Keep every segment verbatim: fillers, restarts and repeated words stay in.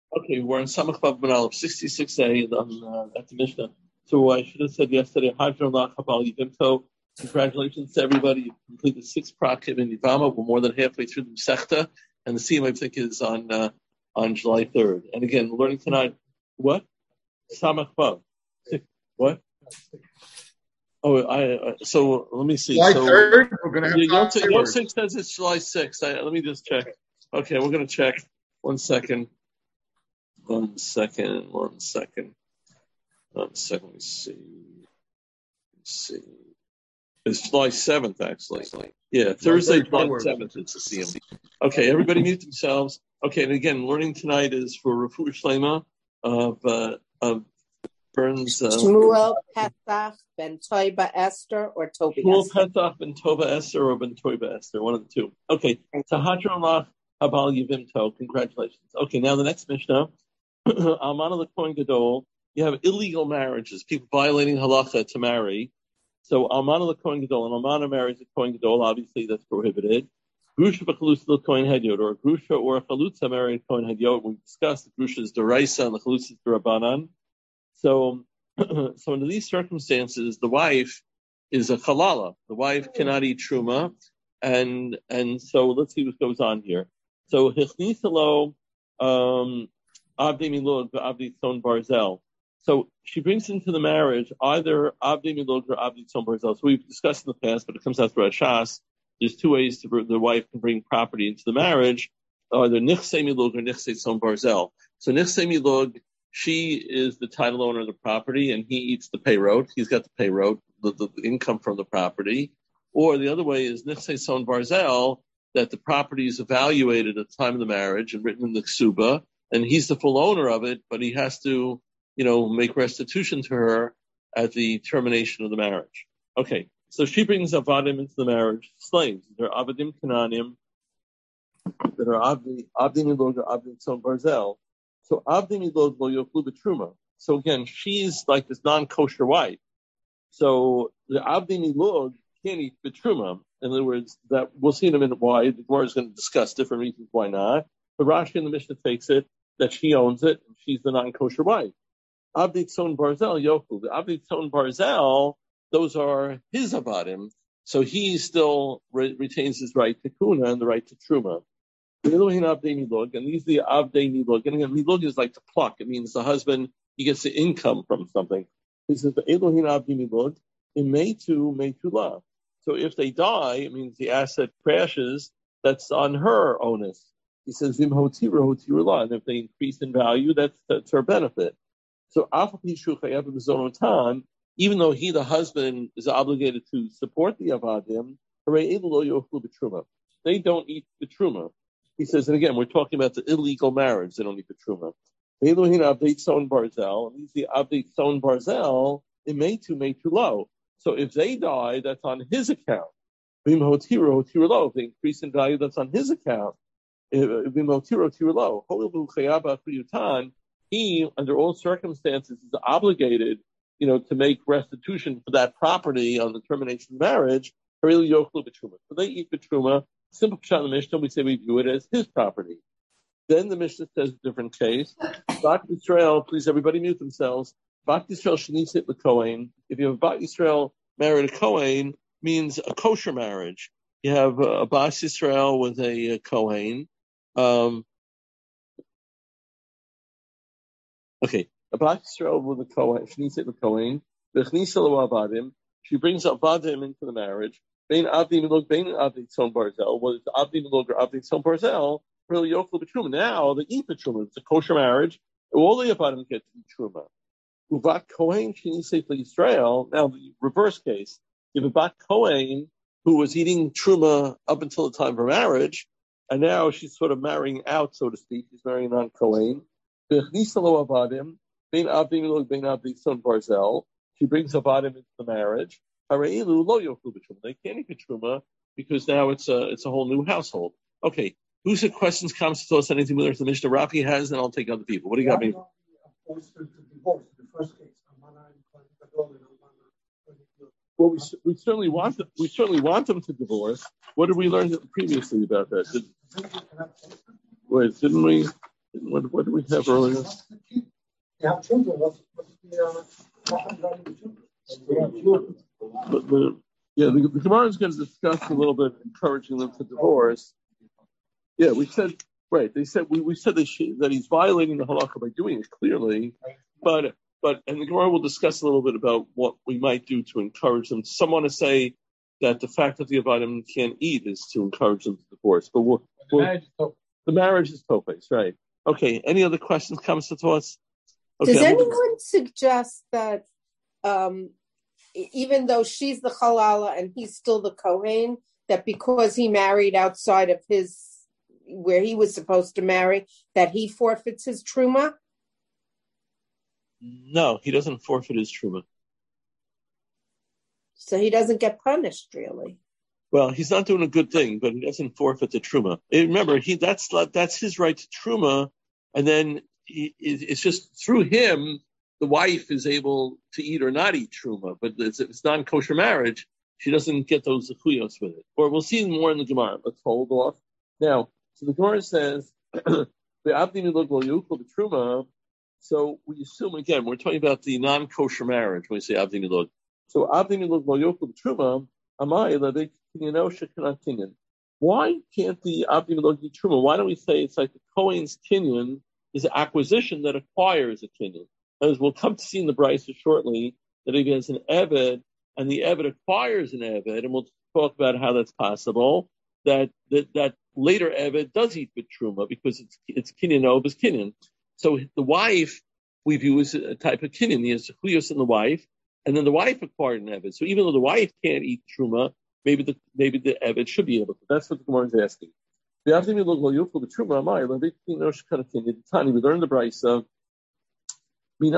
Okay, we're in Samach Vav Ben Aleph, sixty-six A on uh, at the Mishnah. So I should have said yesterday, Hadron Lach Habal Yivimto. Congratulations to everybody. You completed six prakim in Yivama. We're more than halfway through the Masechta, and the Siyum I think is on uh, on July third. And again, learning tonight. What? Samach Vav. What? Oh, I. Uh, so let me see. July so, third. We're gonna have Yosef, fireworks. Yosef says it's July sixth. I, let me just check. Okay, we're gonna check. One second. One second, one second, one second, let me see. Let me see. It's July seventh, actually. Yeah, Thursday, July seventh, it's the C M. Okay, everybody mute themselves. Okay, and again, learning tonight is for Refuah Shlema of, uh, of Burns. Uh, Shmuel Pesach ben Toiba Esther or Toby Shmuel Esther? Pesach ben Tova Esther or ben Toiba Esther, one of the two. Okay, Tahadron Lach Habal Yivimto, congratulations. Okay, now the next Mishnah. Almana L'Kohen Gadol, you have illegal marriages, people violating halacha to marry. So Almana L'Kohen Gadol, and Almana marries a Kohen Gadol, obviously that's prohibited. Grusha v'chalutza L'Kohen Hedyot, or a Grusha or a Chalutza marry a Kohen Hedyot. We discussed the Grusha is Deraisa and the Chalutza is Derabanan. So, so under these circumstances, the wife is a Chalala. The wife cannot eat Truma, and and so let's see what goes on here. So Hichnisa um Abdi Milog Abdi Tzon Barzel. So she brings into the marriage either Abdi Milog or Abdi Tzon Barzel. So we've discussed in the past, but it comes out through Shas. There's two ways to, the wife can bring property into the marriage, either Nichse Milog or Nichse Tzon Barzel. So Nichse Milog, she is the title owner of the property, and he eats the payroad. He's got the payroad, the, the, the income from the property. Or the other way is Nichse Tzon Barzel, that the property is evaluated at the time of the marriage and written in the Ksuba, and he's the full owner of it, but he has to, you know, make restitution to her at the termination of the marriage. Okay, so she brings avadim into the marriage, slaves. They're avadim kananim, that are abdi abdi milog or abdi tzon barzel. So abdi milog lo yochlu b'truma. So again, she's like this non-kosher wife. So the abdi milog can't eat b'truma. In other words, that we'll see in a minute why. The Gemara is going to discuss different reasons why not. But Rashi in the Mishnah takes it that she owns it, and she's the non-kosher wife. Abdi Tzon Barzel, Yochel. The Abdi Tzon Barzel, those are his avadim, so he still re- retains his right to kuna and the right to truma. Elohin Abdi Milog, and these are the Abdi Milog. And again, Milog is like to pluck. It means the husband, he gets the income from something. He says, Elohin Abdi Milog, in Meitu, Meitu La. So if they die, it means the asset crashes, that's on her onus. He says, Vim hotira hotira la, and if they increase in value, that's, that's her benefit. So, even though he, the husband, is obligated to support the avadim, they don't eat the truma. He says, and again, we're talking about the illegal marriage, they don't eat the truma. And these the abdei tzon barzel, it may too, may too low. So if they die, that's on his account. Vim hotira hotira lo, if they increase in value, that's on his account. He, under all circumstances, is obligated, you know, to make restitution for that property on the termination of marriage. So they eat betruma. Simple pshat in the Mishnah, we say we view it as his property. Then the Mishnah says a different case. Bat Yisrael, please everybody mute themselves. Bat Yisrael shenisit l'kohen. If you have a Bat Yisrael married a Kohen, means a kosher marriage. You have a Bat Yisrael with a, a Kohen. Um, okay, a Bat Yisrael with a Kohen, shenisit l'kohen. V'chnisa lo avadim. She brings avadim into the marriage. Bein avdi milog, bein avdi tzon barzel. Whether it's avdi milog or avdi tzon barzel, really yochel b'truma. Now they eat b'truma. It's a kosher marriage. All the avadim get to eat truma. Uvat kohen shenisei l'Yisrael. Now the reverse case. You have a bat kohen who was eating truma up until the time of her marriage, and now she's sort of marrying out, so to speak. She's marrying non kohen. V'chnisa lo avadim. Bein avdi milog, bein avdi tzon barzel. She brings avadim into the marriage. They can't eat truma because now it's a it's a whole new household. Okay, who's the questions, comments, thoughts, anything with the Mishnah Rafi has, and I'll take other people. What do you got me? Well, we we certainly want them, we certainly want them to divorce. What did we learn previously about that? Did, wait, didn't we? Didn't What, what do we have earlier? You have children. What's, what's the uh, But the, yeah, the, the Gemara is going to discuss a little bit encouraging them to divorce. Yeah, we said right. They said we, we said they should, that he's violating the halakha by doing it clearly, but but and the Gemara will discuss a little bit about what we might do to encourage them. Some want to say that the fact that the Avadim can't eat is to encourage them to divorce, but we'll, we'll, the marriage is topes, right? Okay. Any other questions, comments, or thoughts? Okay, Does anyone suggest that um, even though she's the halala and he's still the Kohen, that because he married outside of his, where he was supposed to marry, that he forfeits his truma? No, he doesn't forfeit his truma. So he doesn't get punished, really. Well, he's not doing a good thing, but he doesn't forfeit the truma. Remember, he that's that's his right to truma, and then he, it's just through him the wife is able to eat or not eat truma. But it's, it's non-kosher marriage. She doesn't get those zechuyos with it. Or we'll see more in the Gemara. Let's hold off now. So the Gemara says the abdi milug lo yuchel truma. So we assume again we're talking about the non-kosher marriage when we say abdi milug. So abdi milug lo yuchel truma. Amai levik kinyan shekanat kinyan. Why can't the abdi milug eat truma? Why don't we say it's like the Kohen's kinyan is an acquisition that acquires a kinyan? As we'll come to see in the Brisa shortly, that if he has an eved and the eved acquires an eved, and we'll talk about how that's possible. That that, that later eved does eat with truma because it's it's kinyan over kinyan. So the wife we view as a type of kinyan. He has zechuyos in the wife, and then the wife acquired an eved. So even though the wife can't eat truma, maybe the maybe the eved should be able to. That's what the Gemara is asking. We learn the Brisa. Where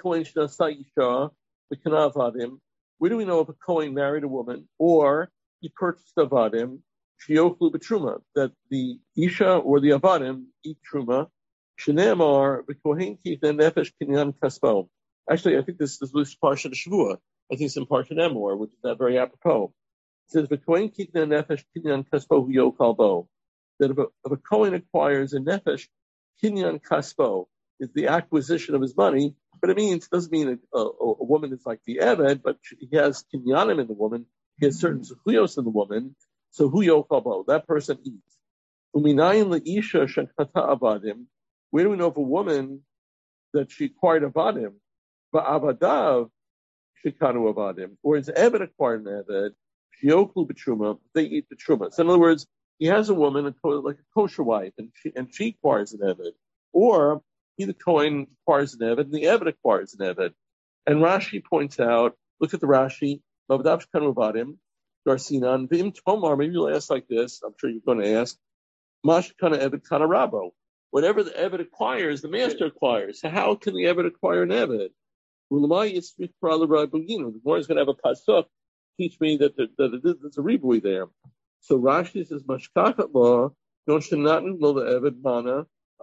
do we know if a Kohen married a woman or he purchased avadim, shiyochlu b'truma, that the isha or the avadim eat truma, shenemar v'kohen kitna nefesh kinyan kaspo. Actually, I think this, this is Parshat Shavua. I think it's in Parshat Emor, which is not very apropos. It says v'kohen kitna nefesh kinyan kaspo huyokal bo. That if a, if a Kohen acquires a nefesh kinyan kaspo, is the acquisition of his money, but it means it doesn't mean a, a, a woman is like the Eved, but he has kinyanim in the woman, he has certain zechuyos in the woman, so hu yochabo, that person eats. Uminayin leisha shekata avadim, where do we know if a woman that she acquired avadim, but avadav shekanu avadim, or is Eved acquired an Eved, shioklu b'truma, they eat the truma. So in other words, he has a woman, like a kosher wife, and she, and she acquires an Eved, or he, the Kohen, acquires an Eved, and the Eved acquires an Eved. And Rashi points out, look at the Rashi, Mavadav Shekanu Avadim, Darsinan, Vim Tomar, maybe you'll ask like this, I'm sure you're going to ask, Mash Kana Eved Kana Rabo. Whatever the Eved acquires, the master acquires. So how can the Eved acquire an Eved? Ulamai Yitzvik Parala Rabugino. The Gemara is going to have a pasuk teach me that, there, that there's a ribui there. So Rashi says, Mashkakat law, don't shenatan lo the Eved mana,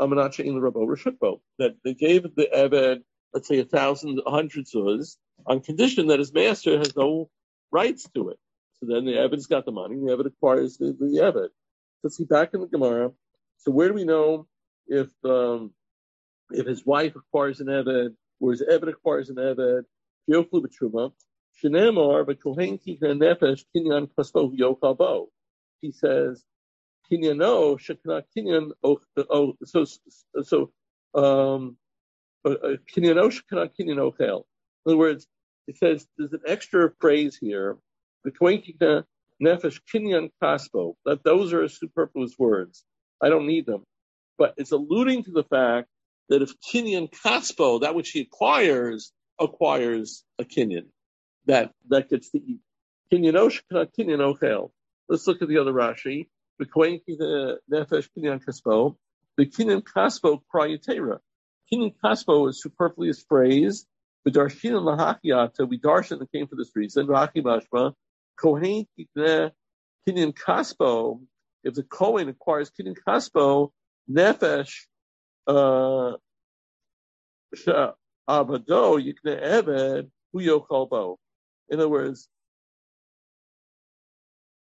that they gave the Eved, let's say a thousand, a hundred zuz, on condition that his master has no rights to it. So then the Eved's got the money, the Eved acquires the, the Eved. Let's see back in the Gemara. So where do we know if um, if his wife acquires an Eved, or his Eved acquires an Eved? Yoklu b'truma, shenemar b'kohen kikna nefesh kinyan kaspo yokal bo. He says, Kinyan no, Shekana Kinyan oh, oh so so um Kinyan no Shekana Kinyan ochel. In other words, it says there's an extra phrase here, the Kohenkina Nefesh Kinyan Kaspo. That those are superfluous words. I don't need them. But it's alluding to the fact that if Kinyan Kaspo, that which he acquires, acquires a Kinyan, that that gets to eat. Kinyan no Shekana Kinyan ochel. Let's look at the other Rashi. The Kohen Nefesh Kinyan Kaspo, the Kinyan Kaspo Krayatera. Kinyan Kaspo is superfluous phrase. The Darshin and Lahakiyata, we darshan that came for this reason. Rachi Mashma, Kohen Kinyan Kaspo, if the Kohen acquires Kinyan Kaspo, Nefesh uh Avado Yikne Eved Huyo Kolbo. In other words,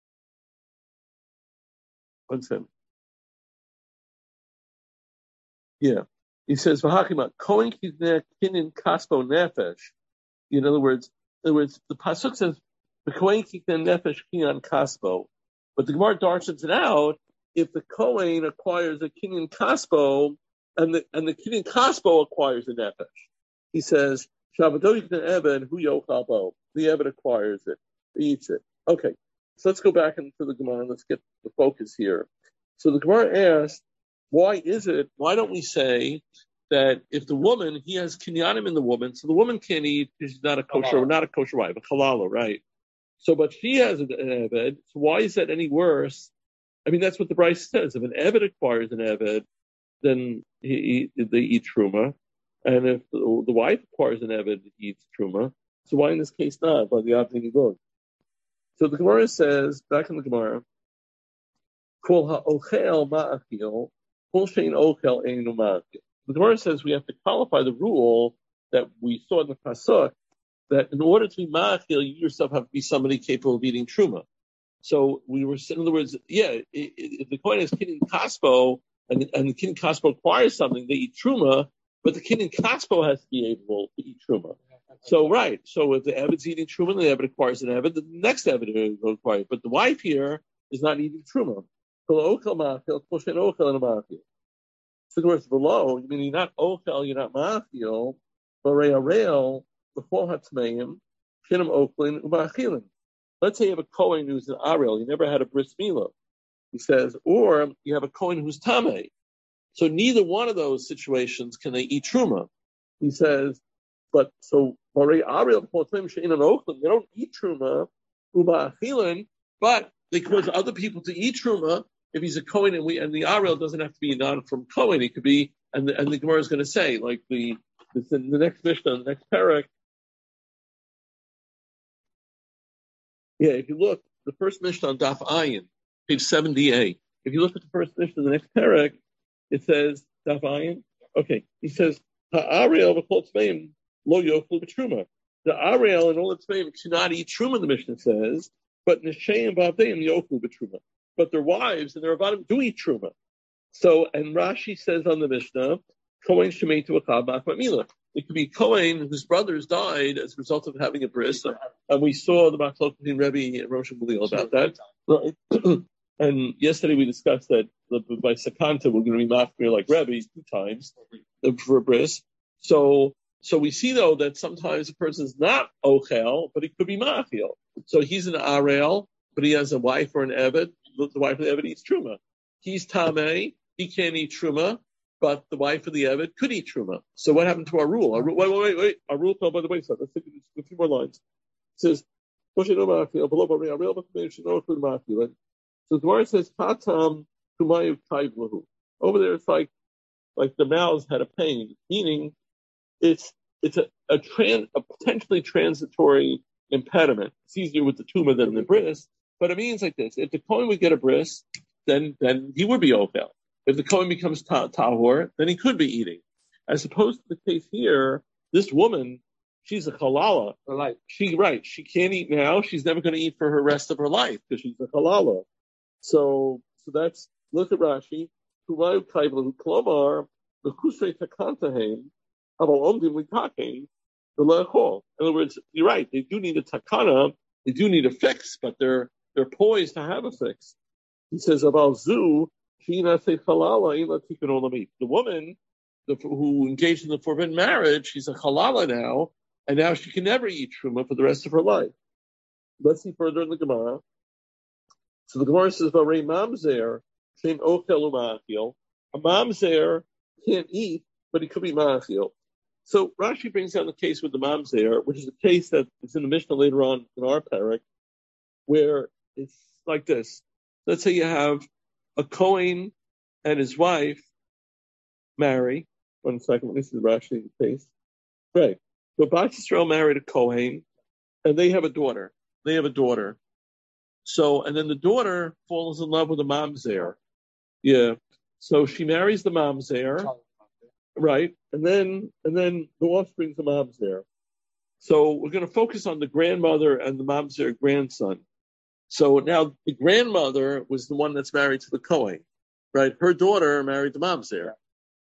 What's him? Yeah. He says, V'hakima, Kohen kinin kaspo nefesh. In other words, in other words, the pasuk says, the Kohen kinin nefesh kinyan kaspo. But the Gemara darshans it out, if the Kohen acquires a kinyan kaspo, and the, and the kinyan kaspo acquires a nefesh. He says, Shabbato yikden eben hu yochal bo. The Ebed acquires it. He eats it. Okay. So let's go back into the Gemara and let's get the focus here. So the Gemara asks, why is it, why don't we say that if the woman, he has kinyanim in the woman, so the woman can't eat because she's not a kosher, halala. Not a kosher wife, a halala, right? So, but she has an Eved, so why is that any worse? I mean, that's what the Bryce says. If an Eved acquires an Eved, then he, he, they eat Truma. And if the, the wife acquires an Eved, he eats Truma. So why in this case not? By the opposite vote. So the Gemara says, back in the Gemara, Kol ha'ochel ma'achil, kol shein ochel einu ma'achil. The Gemara says we have to qualify the rule that we saw in the pasuk, that in order to be ma'achil, you yourself have to be somebody capable of eating truma. So we were, in other words, yeah, if the coin is kinyan kaspo, and, and the kinyan kaspo acquires something, they eat truma, but the kinyan kaspo has to be able to eat truma. So, right, so if the Eved's eating truma, and the Eved acquires an Eved, the next Eved will acquire it. But the wife here is not eating truma. So the words below, you mean you're not ochel, you're not ma'achil, but re'arel, before hatmeim, shinam oklin uma'achilin. Let's say you have a Kohen who's an arel, you never had a bris milah. He says, or you have a Kohen who's tameh. So neither one of those situations can they eat truma. He says, but so re'arel before hatmeim she'in an oklin, they don't eat truma uma'achilin, but they cause other people to eat truma. If he's a Kohen and we and the Arel doesn't have to be non from Kohen, it could be, and the, and the Gemara is going to say, like the the, the next Mishnah, the next parak. Yeah, if you look, the first Mishnah on Daf Ayin, page seventy-eight. If you look at the first Mishnah, the next parak, it says Daf Ayin. Okay, he says Ha'Arel v'chol tzmeim lo yochlu b'truma. The Arel and all its tzmeim should not eat truma. The Mishnah says, but Nesheim v'avdeim yochlu b'truma. But their wives and their avadim do eat truma. So, and Rashi says on the Mishnah, Kohen shemei to achab ma'achmat milah. It could be Kohen whose brothers died as a result of having a bris, and we saw the machlok between Rebbe and Rosh Gamliel about that. Right? And yesterday we discussed that by Sakanta we're going to be machmir like Rebbe two times for a bris. So, so we see though that sometimes a person is not ochel, but he could be machil. So he's an arel, but he has a wife or an eved. The wife of the Eved eats truma. He's tamei. He can't eat truma, but the wife of the Eved could eat truma. So what happened to our rule? Our rule wait, wait, wait, wait. Our rule fell by the wayside. Let's take a few more lines. It says, so the Gemara says, Hatam kumayu kaivlahu. Over there, it's like, like the mouths had a pain, meaning it's it's a a, trans, a potentially transitory impediment. It's easier with the tumor than the bris. But it means like this: if the Kohen would get a bris, then then he would be ochel. If the Kohen becomes ta- tahor, then he could be eating. As opposed to the case here, this woman, she's a halala. Right. She right, she can't eat now. She's never going to eat for her rest of her life because she's a halala. So so that's look at Rashi. Kumayu kaivlu klomar bekusrei takantahem aval omdim litakein v'le'echol. In other words, you're right. They do need a takana. They do need a fix, but they're They're poised to have a fix. He says about Zu, the woman the, who engaged in the forbidden marriage, she's a halala now, and now she can never eat truma for the rest of her life. Let's see further in the Gemara. So the Gemara says, "Varei mamzer shein ochel u'ma'achil." A mamzer can't eat, but he could be ma'achil. So Rashi brings down the case with the mamzer, which is a case that is in the Mishnah later on in our parak, where it's like this. Let's say you have a Kohen and his wife marry. One second, this is Rashi case. Right. So Bat Yisrael married a Kohen, and they have a daughter. They have a daughter. So, and then the daughter falls in love with a mamzer. Yeah. So she marries the mamzer. Right. And then, and then the offspring's a mamzer. So we're going to focus on the grandmother and the mamzer grandson. So now the grandmother was the one that's married to the Kohen, right? Her daughter married the mamzer.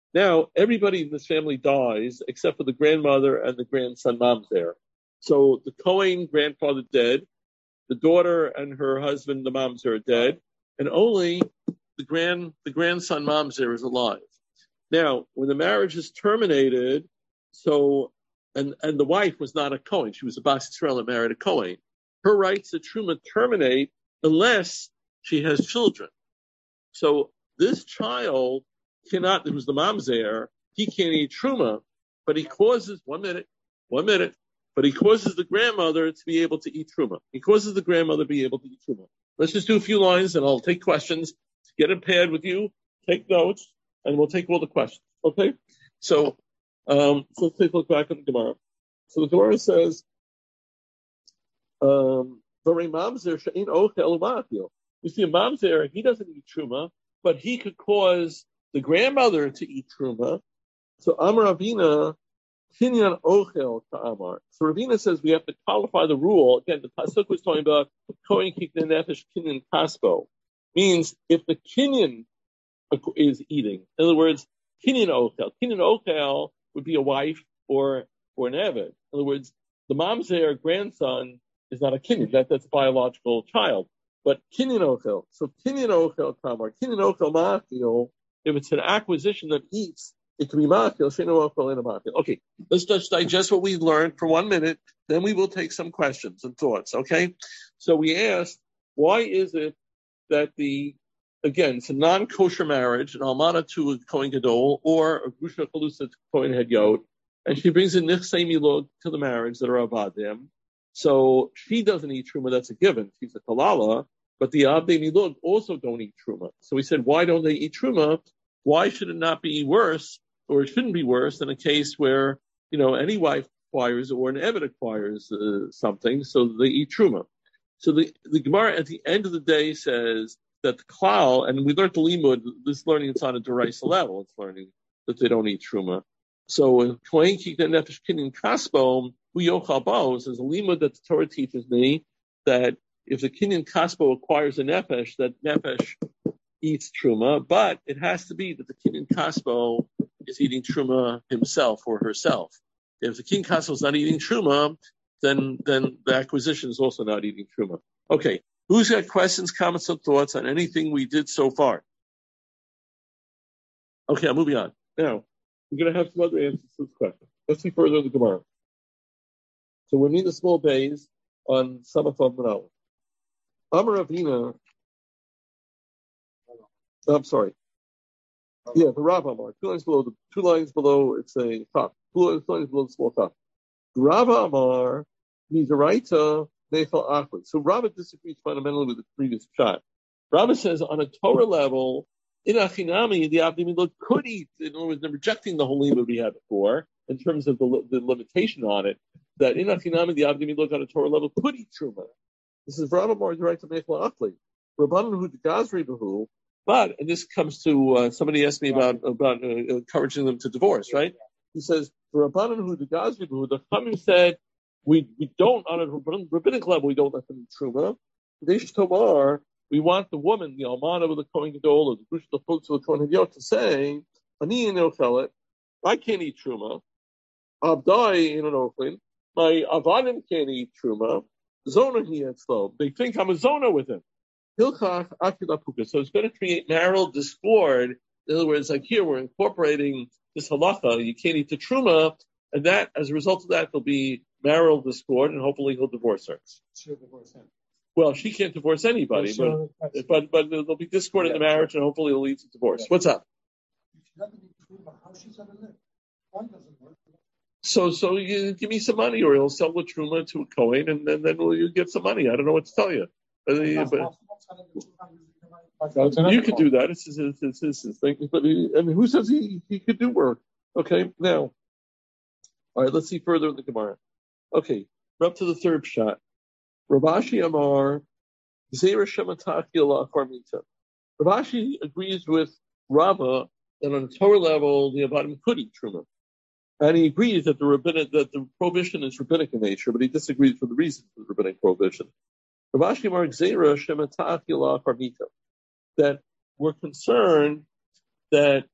Now, everybody in this family dies except for the grandmother and the grandson mamzer. So the Kohen grandfather dead, the daughter and her husband, the mamzer, are dead, and only the grand the grandson mamzer is alive. Now, when the marriage is terminated, so and and the wife was not a Kohen, she was a Bas Yisrael and married a Kohen. Her rights to Truma terminate unless she has children. So this child cannot, it was the mamzer, he can't eat Truma, but he causes, one minute, one minute, but he causes the grandmother to be able to eat Truma. He causes the grandmother to be able to eat Truma. Let's just do a few lines and I'll take questions. Get a pad with you, take notes, and we'll take all the questions. Okay? So, um, so let's take a look back at the Gemara. So the Gemara says, um, you see, a mamzer, he doesn't eat Truma, but he could cause the grandmother to eat Truma. So Amar Ravina, Kinyan Ochel Ta'amar. So Ravina says we have to qualify the rule. Again, the Pasuk was talking about Kohen Kikne Nefesh Kinyan Kaspo. Means if the Kinyan is eating, in other words, Kinyan Ochel. Kinyan Ochel would be a wife or, or an Eved. In other words, the mamzer grandson is not a Kinyan. That, that's a biological child. But Kinyan Ochel. So Kinyan Ochel Ta'amar. Kinyan Ochel Ma'achil. If it's an acquisition that eats, it can be ma'achil, sheno ochel, and a ma'achil. Okay, let's just digest what we learned for one minute, then we will take some questions and thoughts, okay? So we asked, why is it that the, again, it's a non-kosher marriage, an almana to a Kohen Gadol, or a grusha chalusa to Kohen Hedyot, and she brings in nichsei milog to the marriage that are avadim. So she doesn't eat truma, that's a given. She's a kalala. But the Abdei Milug also don't eat Truma. So we said, why don't they eat Truma? Why should it not be worse, or it shouldn't be worse than a case where, you know, any wife acquires or an Eved acquires uh, something, so they eat Truma. So the, the Gemara at the end of the day says that the Klal, and we learned the Limud, this learning it's on a Deraisa level, it's learning that they don't eat Truma. So in Kohen Kikne Nefesh Kinyan Kaspo, Hu Yochal Bo, says a Limud that the Torah teaches me that if the Kinyan Kaspo acquires a Nefesh, that Nefesh eats Truma, but it has to be that the Kinyan Kaspo is eating Truma himself or herself. If the Kinyan Kaspo is not eating Truma, then then the acquisition is also not eating Truma. Okay, who's got questions, comments, or thoughts on anything we did so far? Okay, I'm moving on. Now, we're going to have some other answers to this question. Let's see further in the Gemara. So we need the small bays on Samachov Manal. Amar Ravina, I'm sorry. Yeah, the Rav Amar, two lines below, the two lines below, it's a top. Two lines below the small top. Rav Amar means a Raita, Nechal Achli. So Rav disagrees fundamentally with the previous shot. Rav says on a Torah level, in Achinami, the Abdei Milug could eat, in other words, they're rejecting the whole limud we had before, in terms of the, the limitation on it, that in Achinami, the Abdei Milug on a Torah level could eat Truma. This is Rav Amar right to Mechla Achli. Rabbanan hu Gazri Behu. But, and this comes to, uh, somebody asked me about, about uh, encouraging them to divorce, right? He says, Rabbanan hu Gazri Behu, the Chachamim said, we, we don't, on a rabbinic level, we don't let them eat Truma. Deish Tomar, we want the woman, the Almana with the Kohen Gadol, or the Grush the Fultz of the Kohen Hedyot, to say, Ani in Ochelet, I can't eat Truma. Abdai in an Ochlin, my Avadim can't eat Truma. Zona he had slow. They think I'm a zona with him. Hilchach Akilapuka. So it's going to create marital discord. In other words, like here, we're incorporating this halacha. You can't eat the truma, and that, as a result of that, there'll be marital discord, and hopefully he'll divorce her. She'll divorce him. Well, she can't divorce anybody, but but but there'll be discord yeah. in the marriage, and hopefully it'll lead to divorce. Yeah. What's up? If she doesn't eat truma, how she's going to live? One doesn't work. So, so you give me some money, or he'll sell the truma to a Kohen, and then then you get some money. I don't know what to tell you. Uh, but, you could do that. It's his, it's his, it's his thing. But he, I mean, who says he, he could do work? Okay, now, all right. Let's see further in the Gemara. Okay, we're up to the third shot. Ravashi Amar Zera Shemataki Allah Farmita. Ravashi agrees with Rava that on a Torah level the Avadim could eat truma. And he agrees that the rabbinic, that the prohibition is rabbinic in nature, but he disagrees for the reasons for the rabbinic prohibition. Ravashi Amar Gzeira Shematach Yila Farmita. That we're concerned that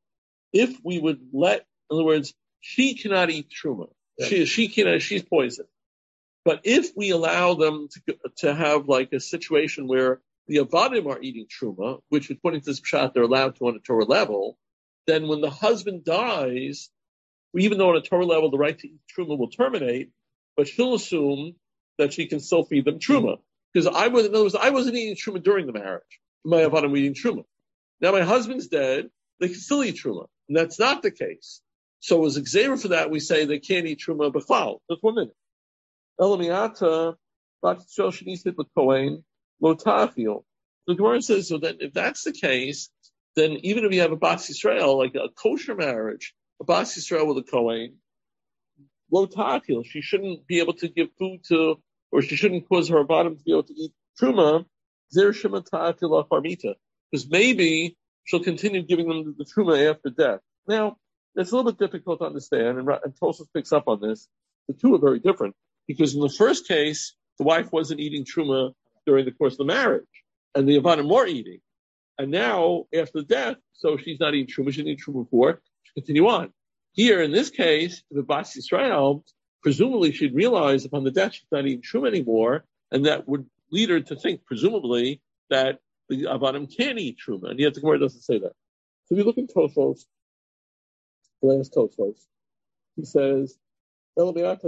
if we would let, in other words, she cannot eat truma. Yeah. She she cannot. She's poisoned. But if we allow them to to have like a situation where the avadim are eating truma, which according to this pshat they're allowed to on a Torah level, then when the husband dies, even though on a Torah level the right to eat truma will terminate, but she'll assume that she can still feed them truma. Because I was, in other words, I wasn't eating truma during the marriage. My avadim were eating truma. Now my husband's dead, they can still eat truma. And that's not the case. So as example for that, we say they can't eat truma b'chlal. Just one minute. Elamiata, Batishel Shenisit Kohen, Lotafil. The Gemara says, so that if that's the case, then even if you have a Bas Yisrael, like a kosher marriage, a Bas Yisrael with a Kohen, Lotafil, she shouldn't be able to give food to, or she shouldn't cause her bottom to be able to eat truma, Zer Shema Ta'afil Farmita. Because maybe she'll continue giving them the truma after death. Now, it's a little bit difficult to understand, and, and Tosfos picks up on this. The two are very different, because in the first case, the wife wasn't eating truma during the course of the marriage, and the avadim were eating. And now, after death, so she's not eating truma, she didn't eat truma before, she continue on. Here, in this case, the Bas Yisrael, presumably she'd realize upon the death she's not eating truma anymore, and that would lead her to think, presumably, that the avadim can eat truma, and yet the Gemara doesn't say that. So if you look in Tosfos, the last Tosfos, he says, because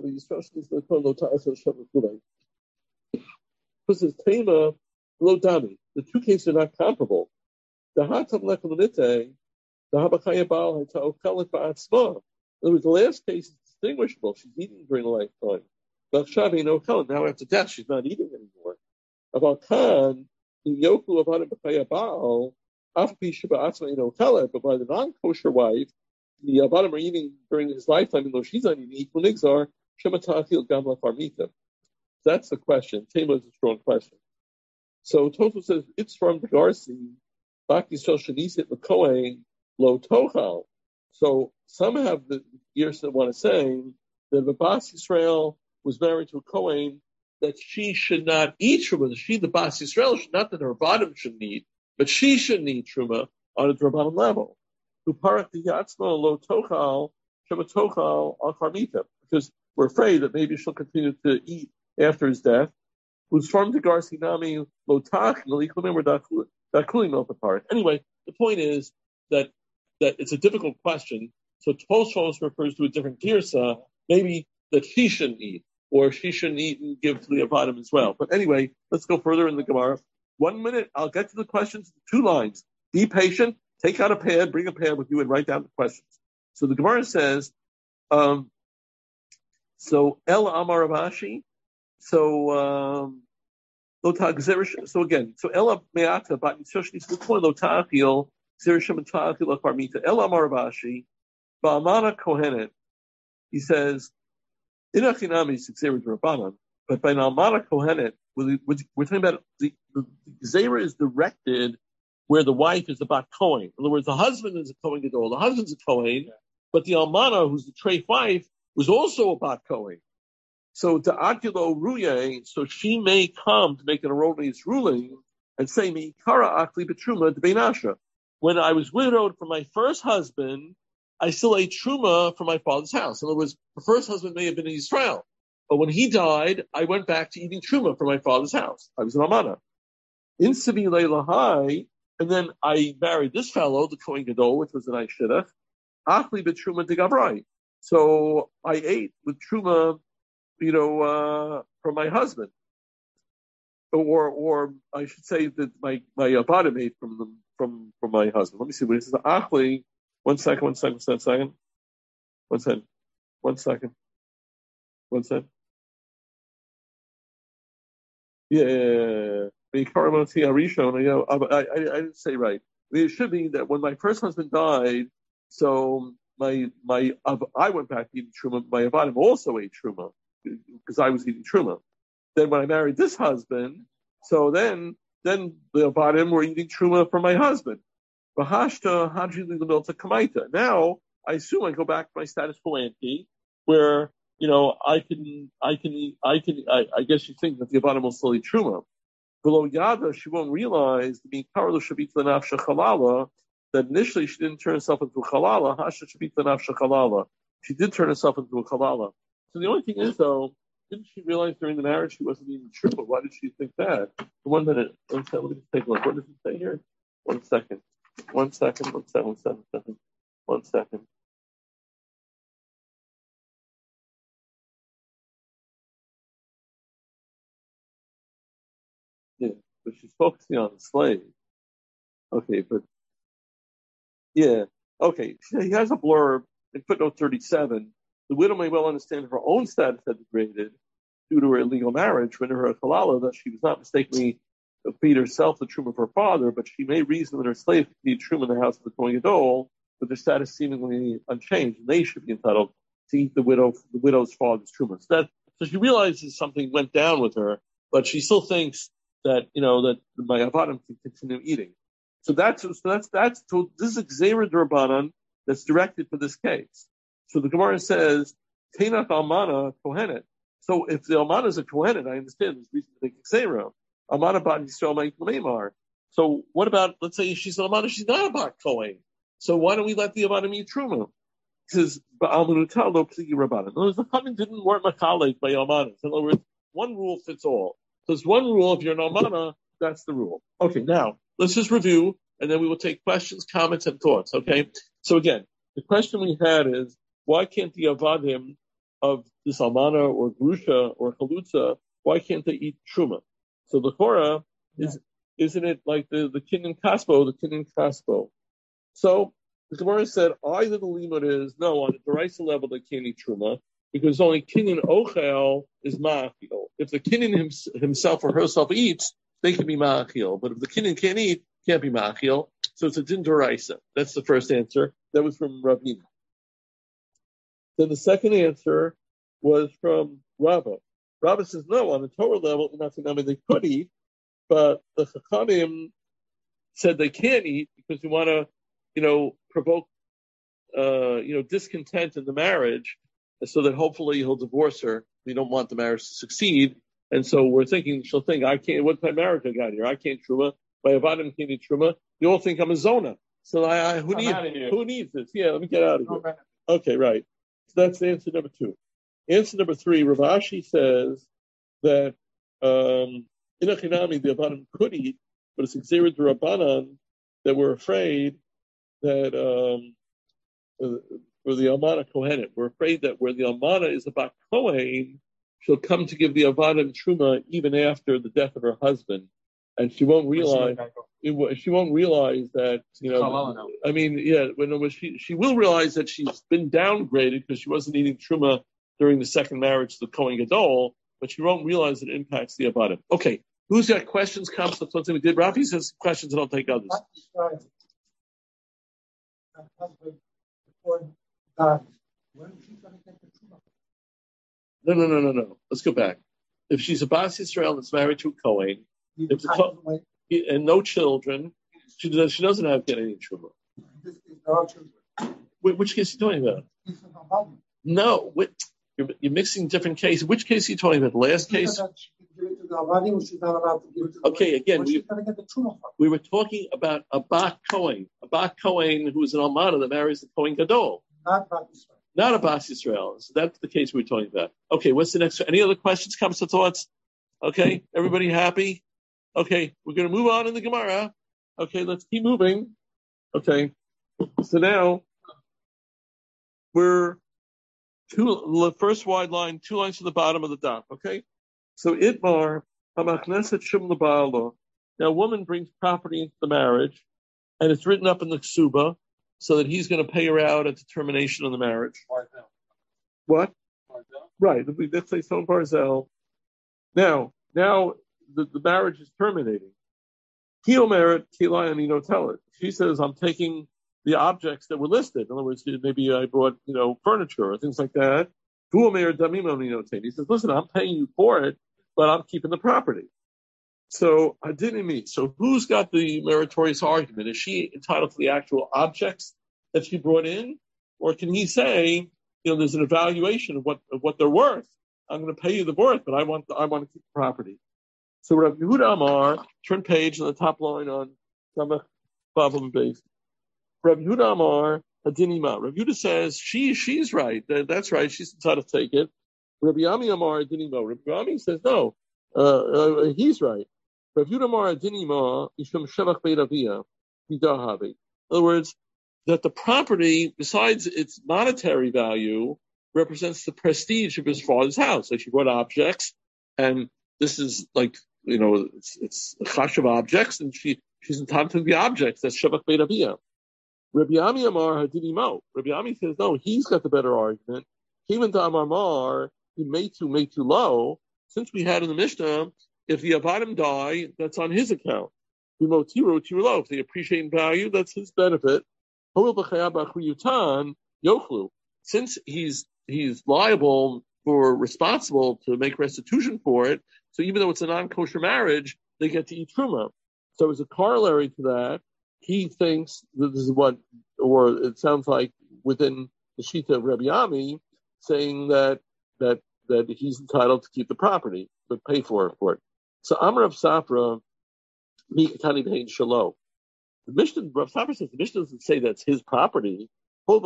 it's Tema, Lo Dami. The two cases are not comparable. The Hatam Lechalanite, the Habachaya Baal Ha'ochelet Ba'atzma. In other words, the last case is distinguishable. She's eating during the lifetime. Bachshavi no Chelet. Now after death, she's not eating anymore. About Khan, in Yoku of Habachaya Baal, Afpi Shiba'atzma no Chelet, but by the non-kosher wife, the avadim are eating during his lifetime, even though she's not eating equal nigzar, shematachil gamla farmita. That's the question. Tema is a strong question. So Tosfos says it's from the Garci, Baki Shel Shenisit L'Kohen Lo Tochal. So some have the years that want to say that the Bas Yisrael was married to a Kohen, that she should not eat truma. She, the Bas Yisrael, should not that her bottom shouldn't eat, but she shouldn't eat truma on a drabanan level. Because we're afraid that maybe she'll continue to eat after his death. Who's from the Garcinami Lotach, Anyway, the point is that that it's a difficult question. So Tosfos refers to a different girsa, maybe that she shouldn't eat, or she shouldn't eat and give to the avadim as well. But anyway, let's go further in the Gemara. One minute, I'll get to the questions, two lines. Be patient. Take out a pad, bring a pad with you, and write down the questions. So the Gemara says, um, so El Amar Ravashi, so um, so again, so El Meata Bat Yishoshni Sukon Lotachil Zerishim Tachil Parmita El Amar Ravashi Ba'amana Kohenet. He says, Inachinami Zera Rabbanan, but by Nalmana Kohenet, we're talking about the the Zera is directed where the wife is the bat Kohen. In other words, the husband is a Kohen Gadol. The husband's a Kohen, yeah. But the Almana, who's the treif wife, was also a bat Kohen. So to Akilo Ruye, so she may come to make an erroneous ruling and say, "Mi kara akli betruma de beinasha." When I was widowed from my first husband, I still ate truma from my father's house. In other words, the first husband may have been in Israel, but when he died, I went back to eating truma from my father's house. I was an Almana. In Sibi Leilahai. And then I married this fellow, the Kohen Gadol, which was an Aishidach, Achli b'truma de Gabrai. So I ate with truma, you know, uh, from my husband, or or I should say that my my avadim ate from them from from my husband. Let me see what it says. Achli. One second. One second. One second. One second. One second. One second. Yeah. yeah, yeah, yeah. I, I, I didn't say right. I mean, it should be that when my first husband died, so my my I went back to eating truma. My avadim also ate truma because I was eating truma. Then when I married this husband, so then then the avadim were eating truma from my husband. Bahashta hajili l'milta kamaita. Now I assume I go back to my status quo ante, where you know I can I can I can I, I guess you think that the avadim will still eat truma. Below Yada, she won't realize the Karlo Shabit Lanafsha Chalala, that initially she didn't turn herself into a halala. Hasha shbita nafsha halala. She did turn herself into a halala. So the only thing is, though, didn't she realize during the marriage she wasn't even true? But why did she think that? One minute. One second. Let me just take a look. What does it say here? One second. One second. One second. One second. One second. One second. Yeah, but she's focusing on the slave. Okay, but yeah, okay. He has a blurb in footnote thirty-seven. The widow may well understand her own status had degraded due to her illegal marriage, when her halala, that she was not mistakenly feed herself the truma of her father, but she may reason that her slave could need truma in the house of the Kohen Gadol, with their status seemingly unchanged, and they should be entitled to eat the widow, the widow's father's truma. So that, so she realizes something went down with her, but she still thinks that, you know, that my avadim can continue eating. So that's, so that's, that's, so this is Gzeira D'Rabbanan that's directed for this case. So the Gemara says, Teinach Almana Kohenet. So if the Almana is a Kohenet, I understand there's reason to make Gzeira. Almana Bat Yisrael Ma'ik L'Meimar. So what about, let's say she's an Almana, she's not a Bat Kohen. So why don't we let the Avadim eat Truma? It says, Ba'al Menutal Lo Pligi Rabbanan. In other words, the Chachamim didn't work Machalek by Almanas. In other words, one rule fits all. So there's one rule, if you're an Almana, that's the rule. Okay, now, let's just review, and then we will take questions, comments, and thoughts, okay? So again, the question we had is, why can't the Avadim of this Almana or Grusha or Chalutza, why can't they eat Truma? So the Torah, is, yeah. Isn't it like the, the Kinyan Kaspo, the Kinyan Kaspo? So the Gemara said, either the limud is, no, on the Deraisa level they can't eat Truma, because only Kinyan Ochel is Ma'achil. If the Kinyan himself or herself eats, they can be Ma'achil. But if the Kinyan can't eat, can't be Ma'achil. So it's a Din Deraisa. That's the first answer. That was from Ravina. Then the second answer was from Rava. Rava says, no, on the Torah level, not saying, I mean, they could eat, but the Chachamim said they can't eat because we want to, you know, provoke, uh, you know, discontent in the marriage, so that hopefully he'll divorce her. We don't want the marriage to succeed. And so we're thinking, she'll think, I can't, what kind of marriage I got here? I can't Truma. My Avadim can't eat Truma. You all think I'm a Zona. So I, I who, need, who needs this? Yeah, let me get out of here. Okay, right. So that's answer number two. Answer number three, Rav Ashi says that um, in a Chinami, the Avadim could eat, but it's Gzeira D'Rabbanan that we're afraid that um, for the Almana Kohenet, we're afraid that where the Almana is about Kohen, she'll come to give the Avadim Truma even after the death of her husband, and she won't realize it, she won't realize that, you know. I mean, yeah, when she she will realize that she's been downgraded because she wasn't eating Truma during the second marriage to the Kohen Gadol, but she won't realize it impacts the Avadim. Okay, who's got questions, comments, on something we did? Rafi says questions, and I'll take others. No, no, no, no, no. Let's go back. If she's a Bas Yisrael that's married to a Kohen, if the co- and no children, she does, she doesn't have to get any truma. Which case are you talking about? No, which, you're, you're mixing different cases. Which case are you talking about? The last case? Okay, again, we, we were talking about a Bat Kohen, a Bat Kohen who is an Almana that marries the Kohen Gadol. Not Bat Yisrael. Not a Bas Yisrael. So that's the case we're talking about. Okay, what's the next? Any other questions, comments, or thoughts? Okay, everybody happy? Okay, we're going to move on in the Gemara. Okay, let's keep moving. Okay, so now we're two, the first wide line, two lines to the bottom of the dot. Okay, so Itmar Hamachneset Shum L'Ba'alo. Now, a woman brings property into the marriage, and it's written up in the Ksuba, so that he's going to pay her out at the termination of the marriage. Barzell. What? Barzell? Right. Let's say Son Barzell. Now, now the, the marriage is terminating. He'll merit Kila and Eno tell it. She says, I'm taking the objects that were listed. In other words, maybe I brought, you know, furniture or things like that. He'll merit Damimo Eno. He says, listen, I'm paying you for it, but I'm keeping the property. So I didn't meet. So who's got the meritorious argument? Is she entitled to the actual objects that she brought in, or can he say, you know, there's an evaluation of what of what they're worth? I'm going to pay you the worth, but I want I want to keep the property. So Rav Yehuda Amar, turn page on the top line on Samach Bavim base. Rabbi Yehuda Amar Adinima. Rabbi Yehuda says she she's right. That's right. She's entitled to take it. Rabbi Ami Amar Adinima. Rabbi Ami says no. Uh, uh, he's right. Rabbi Yehuda Amar Adinima Isham Shevach Beit Aviyah Hidahavi. In other words, that the property, besides its monetary value, represents the prestige of his father's house. Like she brought objects, and this is like, you know, it's, it's a chash of objects, and she, she's entitled to the objects. That's Shevach Beit Aviyah. Rabbi Ami Amar Hadini Mo. Rabbi Ami says, no, he's got the better argument. Even to Amar Mar, he made too, made too low. Since we had in the Mishnah, if the Avadim die, that's on his account. If they appreciate in value, that's his benefit. Since he's he's liable for responsible to make restitution for it, so even though it's a non-kosher marriage, they get to eat truma. So as a corollary to that, he thinks that this is what, or it sounds like within the Shita of Rabbi Ami, saying that that that he's entitled to keep the property, but pay for it for it. So Amar of Safra, Mikatani Bein Shalom. The Mishnah, Rav Safra says, the Mishnah doesn't say that's his property. He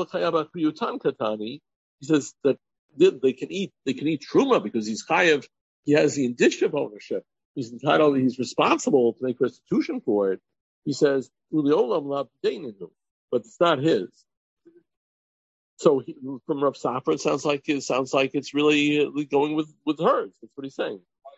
says that they can eat, they can eat truma because he's chayav. He has the indicia of ownership. He's entitled. He's responsible to make restitution for it. He says, but it's not his. So he, from Rav Safra, it sounds like it sounds like it's really going with, with hers. That's what he's saying.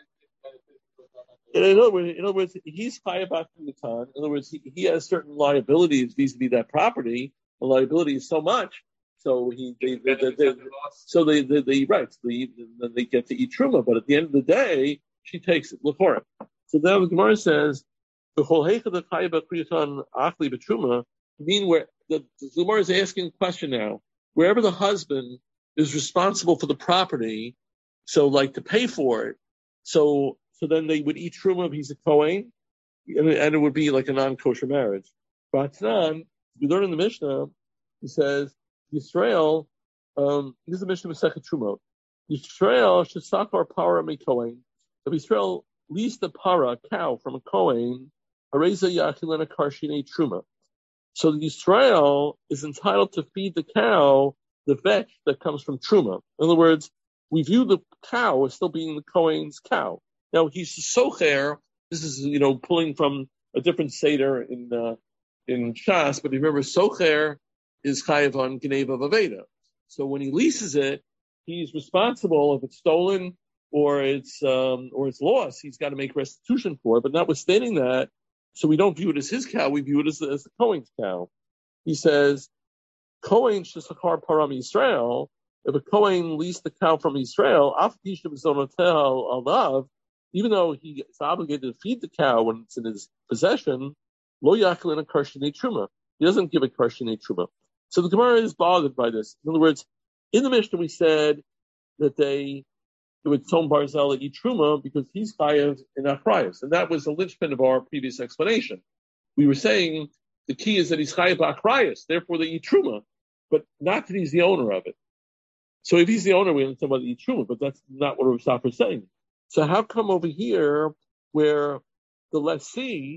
In other words, in other words, he's chayav b'kutan. In other words, he, he has certain liabilities vis-a-vis that property. The liability is so much, so he they, they, they, they so they they, they right, so they, then they get to eat truma. But at the end of the day, she takes it. Look for it. So then the Gemara says, "The whole heicha the chayav b'kutan achli b'truma." Mean where the, the Gemara is asking a question now. Wherever the husband is responsible for the property, so like to pay for it, so. So then they would eat truma if he's a kohen, and it would be like a non-kosher marriage. But then we learn in the Mishnah, he says, Yisrael, um, this is the Mishnah Masechet Trumot. Yisrael shesakar para me kohen. If Yisrael leased a para, cow, from a kohen, areza yachilena karshine truma. So the Yisrael is entitled to feed the cow the vetch that comes from truma. In other words, we view the cow as still being the kohen's cow. Now he's socher. This is, you know, pulling from a different seder in uh, in Shas, but remember, socher is chayav on geneva vaveda. So when he leases it, he's responsible if it's stolen or it's um, or it's lost. He's got to make restitution for it. But notwithstanding that, so we don't view it as his cow. We view it as, as the Kohen's cow. He says, Kohen shesachar param Yisrael. If a Kohen leased the cow from Yisrael, af tisha b'zonotel alav. Even though he is obligated to feed the cow when it's in his possession, lo yachlin a karshini truma. He doesn't give a karshini truma. So the Gemara is bothered by this. In other words, in the Mishnah we said that they, they would Tom Barzell eat truma because he's chayav in achrayus, and that was the linchpin of our previous explanation. We were saying the key is that he's chayav achrayus, therefore they eat truma, but not that he's the owner of it. So if he's the owner, we understand why they eat truma, but that's not what Rav Safra is saying. So how come over here, where the lessee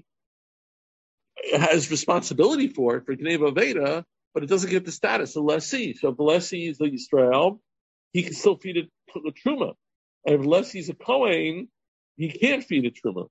has responsibility for it, for Geneva Veda, but it doesn't get the status of lessee? So if the lessee is the Yisrael, he can still feed it the truma. And if the lessee is a Kohen, he can't feed it truma.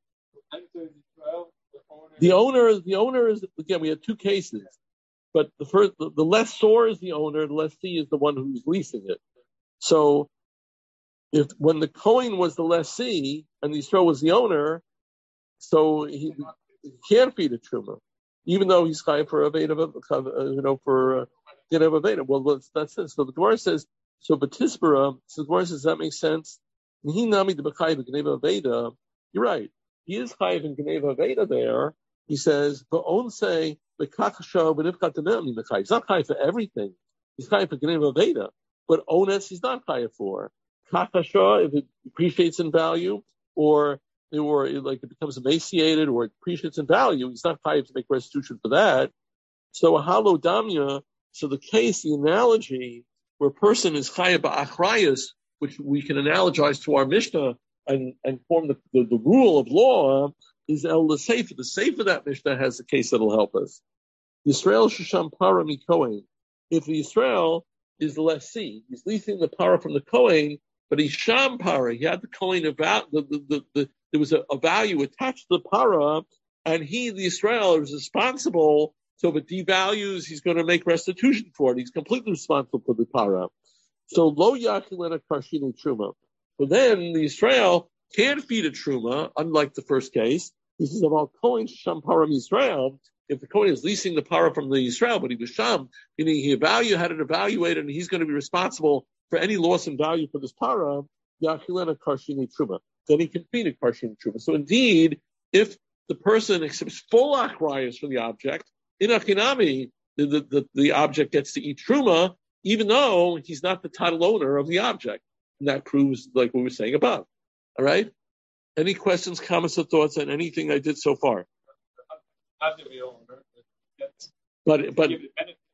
The owner, the owner is, again, we had two cases, but the first, the, the lessor is the owner, the lessee is the one who's leasing it. So if when the Kohen was the lessee and the Yisrael was the owner, so he, he can't feed a truma, even though he's chayav for a veda, you know, for uh, a veda. Well, that's it. So the Gemara says, so Batispera, so the Gemara says, does that make sense? He nami the b'chayav Geneva Veda. You're right. He is chayav in Geneva Veda there. He says, but own say b'kachasho b'nifkat denem b'chayav. He's not chayav for everything. He's chayav for Geneva Veda, but ones he's not chayav for. Kakasha, if it appreciates in value, or or it, like it becomes emaciated, or it appreciates in value, he's not chayav to make restitution for that. So a halo damya. So the case, the analogy, where a person is chayav ba'achrayus, which we can analogize to our Mishnah and, and form the, the, the rule of law, is el the sefer. The sefer of that Mishnah has a case that'll help us. Yisrael Shisham Para Mi Kohen. If the Yisrael is the lessee, he's leasing the para from the Kohen, but he's Sham Para. He had the Kohen about the, the, the, the there was a, a value attached to the para, and he, the Yisrael, is responsible. So if it devalues, he's going to make restitution for it. He's completely responsible for the para. So lo yachilena karshina truma. So then the Yisrael can't feed a truma, unlike the first case. He says about Kohen Sham Para Yisrael. If the Kohen is leasing the para from the Yisrael, but he was Sham, meaning he evaluated, had it evaluated, and he's going to be responsible for any loss in value for this para, yachilena karshina truma. Then he can feed a karshina truma. So indeed, if the person accepts full achrayus for the object, in Akinami, the, the, the, the object gets to eat truma, even though he's not the title owner of the object. And that proves, like we were saying above. All right? Any questions, comments, or thoughts on anything I did so far? Not the real owner. But, but in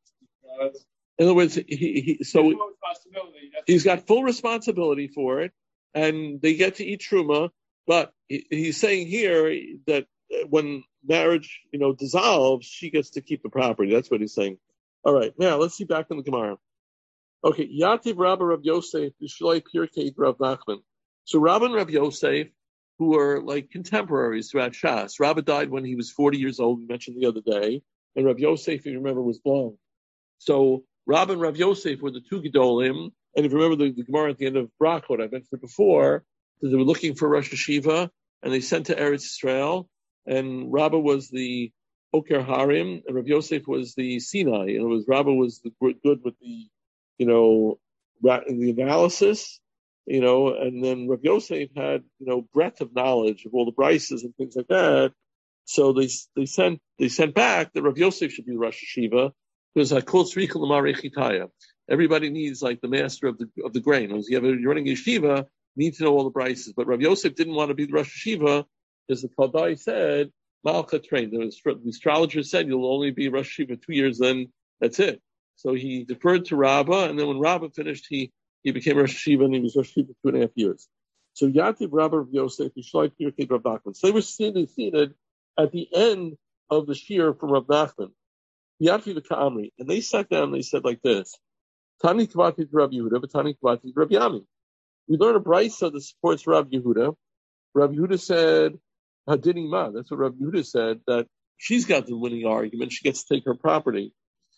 other words, he, he so he's got full responsibility for it, and they get to eat truma. But he, he's saying here that when marriage, you know, dissolves, she gets to keep the property. That's what he's saying. All right, now let's see back in the Gemara. Okay, Yativ Rabba Rav Yosef Bishloi Pirkei Rav Nachman. So Rabba and Rav Yosef, who were like contemporaries throughout Shas. Rabba died when he was forty years old. We mentioned the other day, and Rav Yosef, if you remember, was blind. So Rabba and Rav Yosef were the two Gedolim. And if you remember the, the Gemara at the end of Brachot, I mentioned it before, that they were looking for Rosh Hashiva, and they sent to Eretz Yisrael. And Rabba was the Oker Harim, and Rav Yosef was the Sinai. And it was Rabba was the, good with the, you know, the analysis, you know, and then Rav Yosef had, you know, breadth of knowledge of all the brises and things like that. So they they sent they sent back that Rav Yosef should be the Rosh Hashiva because I called Tzrika L'mar Echitaya. Everybody needs like the master of the of the grain. As you have, you're running a yeshiva, you need to know all the brises. But Rav Yosef didn't want to be the Rosh Hashiva because the Kaldai said, Malcha trained. The, the astrologer said, you'll only be Rosh Hashiva two years, then that's it. So he deferred to Rabbah, and then when Rabbah finished, he, he became Rosh Hashiva, and he was Rosh Hashiva for two and a half years. So Yativ Rabbah of Yosef, Yishlai Pirkei Rav Nachman. So they were seated, seated at the end of the shir from Rav Nachman. Yativ Ka'amri. And they sat down and they said like this, Tani Kvati Rav Yehuda, but Tani Kvati Rav Yami. We learn a brisa that supports Rav Yehuda. Rav Yehuda said, Hadini Ma. That's what Rav Yehuda said, that she's got the winning argument. She gets to take her property.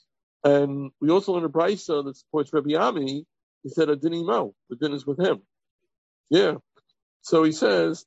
And we also learn a brisa that supports Rabbi Yami. He said, Hadini Ma. The din is with him. Yeah. So he says,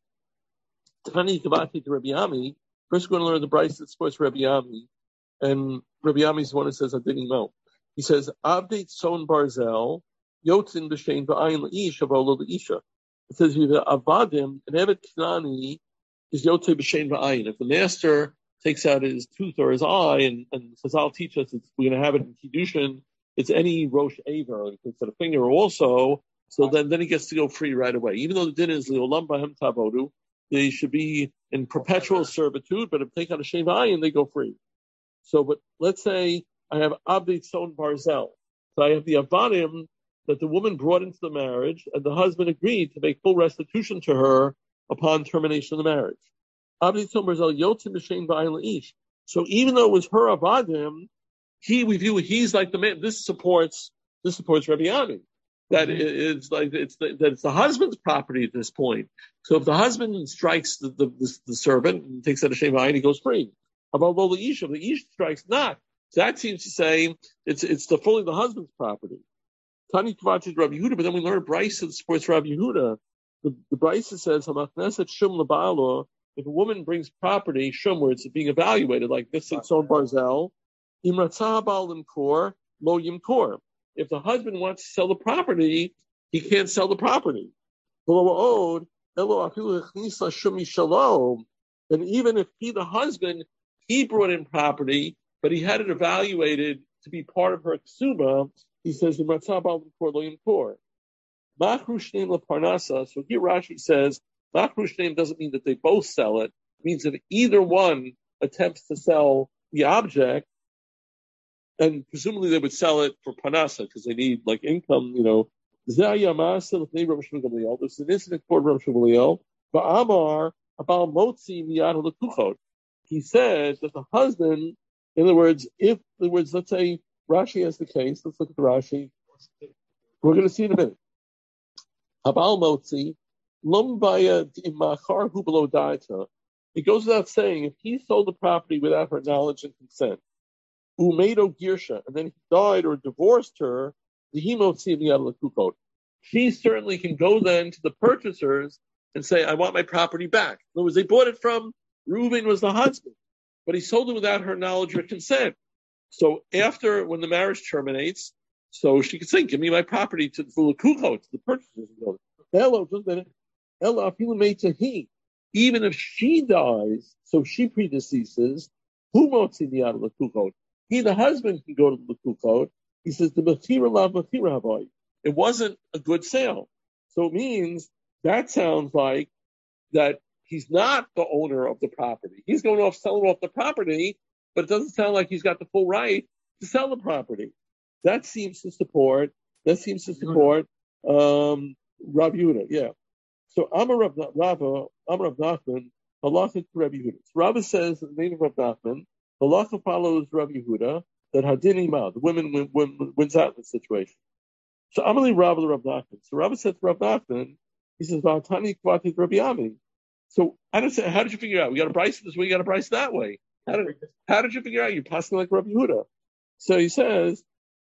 Tani Kavati to Rabbi Yami. First, we're going to learn the brisa that supports Rabbi Yami. And Rabbi Yami is the one that says, Hadini Ma. He says, Abdate Son Barzel, Yotzin B'Shein B'Ayin L'Ish, Avolo L'Isha. It says, Avadim, an Evet Knani, is Yotzei B'Shein B'Ayin. If the master takes out his tooth or his eye and, and says, I'll teach us, it's, we're going to have it in Kiddushin, it's any Rosh Aver, he takes out a finger also, so then, then he gets to go free right away. Even though the din is Le'olam B'Hem Tavodu, they should be in perpetual servitude, but if they take out a Shein B'Ayin, they go free. So, but let's say I have Abdei Tzon Barzel. So I have the Avadim that the woman brought into the marriage, and the husband agreed to make full restitution to her upon termination of the marriage. Abdei Tzon Barzel Yotzim B'Shein B'Ayin L'Ish. So even though it was her Avadim, he, we view he's like the man. This supports this supports Rabbi Yami. That mm-hmm. it's like it's the, that it's the husband's property at this point. So if the husband strikes the the, the, the servant and takes out a Shein B'Ayin, he goes free. About the Ish, if the Ish strikes not, so that seems to say it's it's the fully the husband's property. Tani Kavati Rabbi Yehuda, but then we learn a brisa that supports Rabbi Yehuda. The, the brisa says, "Hamachneset shum leba'alo." If a woman brings property, shum, where it's being evaluated, like this in Son Barzel, imratzah ba'al limkor lo yimkor. If the husband wants to sell the property, he can't sell the property. And even if he, the husband, he brought in property, but he had it evaluated to be part of her ksuba, he says, imratzah ba'al limkor lo yimkor. Machrush name la parnasa. So here Rashi says, Machrush name doesn't mean that they both sell it. It means if either one attempts to sell the object, and presumably they would sell it for parnasa because they need like income, you know. This is an incident for Rav Shmuel. Ba'amar abal motzi miyad l'kuchot. He said that the husband In other words, if, in other words, let's say Rashi has the case, let's look at the Rashi. We're going to see in a minute. Habal Motzi, Lumbaya Imachar Hu below Daita. It goes without saying, if he sold the property without her knowledge and consent, Umedo Girsha, and then he died or divorced her, the Hemotzi Miyad she certainly can go then to the purchasers and say, I want my property back. In other words, they bought it from Reuben was the husband, but he sold it without her knowledge or consent. So after, when the marriage terminates, so she could say, give me my property to the Fulakukot, to the purchasers. Hello, just a minute. Hello, made to he. Even if she dies, so she predeceases, who motzi the out of the Kukot? He, the husband, can go to the Kukot. He says, the Matira la Matira Havoy. It wasn't a good sale. So it means that sounds like that he's not the owner of the property. He's going off selling off the property, but it doesn't sound like he's got the full right to sell the property. That seems to support, that seems to support, um, Rav Yehuda, yeah. So Amar Rav Rava, Amar Rav Nachman, halacha to Rav Yehuda. So Rava says in the name of Rav Nachman, halacha follows Rav Yehuda, that hadin ima, the women win, win, wins out in this situation. So Amalei Rava to Rav Nachman. So Rava says to Rav Nachman, he says, V'atani kvati Rabbi Ami. So I don't say, how did you figure out? We got a price this way, you got a price that way. How did, how did you figure out? You're passing like Rav Yehuda. So he says,